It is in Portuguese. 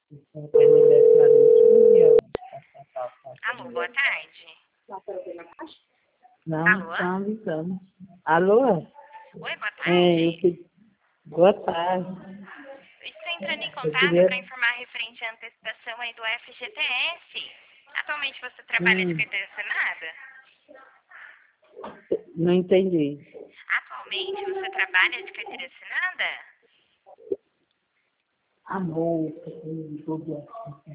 Alô, boa tarde. Não, Alô? estão avisando. Alô? Oi, boa É, tarde. boa tarde. Estou entrando em Eu contato queria. para informar referente à antecipação aí do FGTS. Atualmente você trabalha de Hum, carteira assinada? não entendi. Atualmente você trabalha de carteira assinada? Amor,